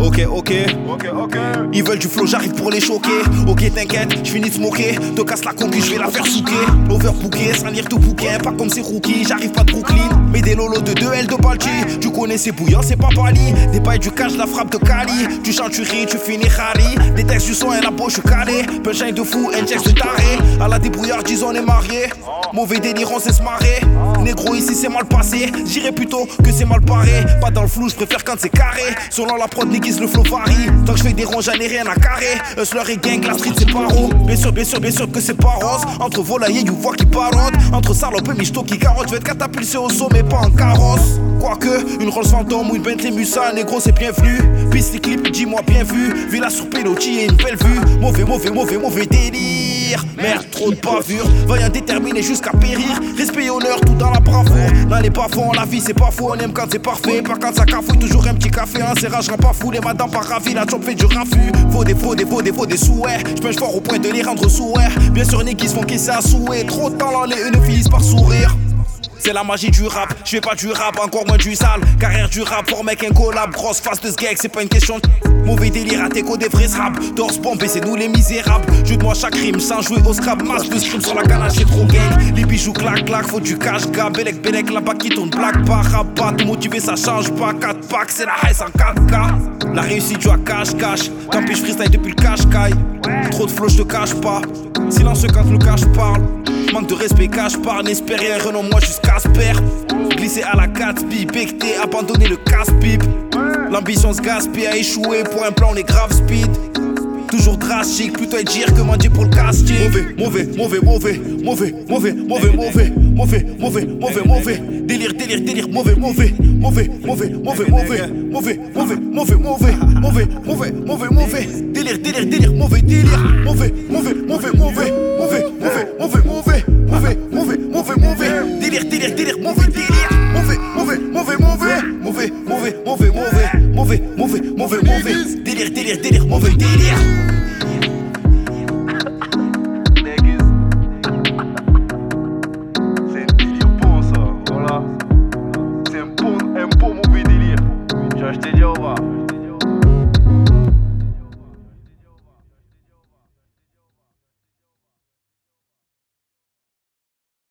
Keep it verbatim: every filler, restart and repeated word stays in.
Ok, ok, ok, ok. Ils veulent du flow, j'arrive pour les choquer. Ok, t'inquiète, j'finis de se moquer. Te casse la conquille, j'vais la faire souquer. Overbooké, salir tout bouquin, pas comme ces rookies. J'arrive pas de Brooklyn, mais des lolos de deux L de Balti. Tu connais c'est bouillant, c'est pas pali. Des pailles du cash, la frappe de Cali. Tu chantes, tu ris, tu finis Harry. Des textes du son et la poche, je suis calé. Punchline de fou, un texte de taré. À la débrouillardise, on est marié. Mauvais délire, on sait se marrer. Négro, ici c'est mal passé. J'irais plutôt que c'est mal paré. Pas dans le flou, j'préfère quand c'est carré. Selon la prod, n'aiguise le flow varie. Tant que j'fais des ronds, j'en ai rien à carrer. Hustler et gang, la street c'est paro. Bien sûr, bien sûr, bien sûr que c'est pas rose. Entre volailler, you vois qui parote. Entre salope et michto qui carotte. J'vais être catapulté au sommet, pas en carrosse. Quoique, une Rolls Phantom ou une Bentley Musa, négro c'est bienvenu. Piste les clips, dis-moi bien vu. Villa sur Pelotti et une belle vue. Mauvais, mauvais, mauvais, mauvais délire. Merde, trop de bavure. Vaillant déterminé jusqu'à périr. Respect et honneur, tout dans la bravoure. Dans les bas-fonds, la vie c'est pas faux. On aime quand c'est parfait. Pas quand ça cafouille, toujours un petit café. Un serrage, rend pas fou. Les madames pas ravis, la job fait du raffut. Faut des faux, des faux, des faux, des souhaits. J'punch fort au point de les rendre sourds. Bien sûr, les qui se font caisser à souhait. Trop de talent, les une finissent par sourire. C'est la magie du rap, je fais pas du rap, encore moins du sale. Carrière du rap, pour mec un collab, grosse face de sgeg, c'est pas une question de mauvais délire à tes codes des vrais rap. Torse bombé, c'est nous les misérables. Jeu de moi chaque rime sans jouer au scrap. Masse plus crime sur la ganache, c'est trop gang. Les bijoux clac clac, faut du cash gars. Belek belek, là-bas qui tourne black bar, rabat. Tout motivé, ça change pas. quatre packs, c'est la haisse en quatre K. La réussite, tu as cash cash. Campé, je freestyle depuis le cash caille. Trop de flow, je te cache pas. Silencieux quand le cash parle. Manque de respect, cache par n'espérer un renom, moi jusqu'à Casper. Glisser à la Gatsby, becté, abandonner le casse-pipe. L'ambition se gaspille, a échoué pour un plan, on est grave speed. Toujours drastique, plutôt être dire que mendier pour le casting. Mauvais, mauvais, mauvais, mauvais, mauvais, mauvais, mauvais, mauvais, mauvais, mauvais, mauvais, mauvais. Délire, délire, délire, mauvais, mauvais, mauvais, mauvais, mauvais, mauvais, mauvais, mauvais, mauvais, mauvais, mauvais, mauvais, mauvais, mauvais. Délire, délire, délire, mauvais délire. Mauvais, mauvais, mauvais, mauvais, mauvais, mauvais, mauvais, mauvais, mauvais, mauvais, mauvais, mauvais. Délire, délire, délire, mauvais délire.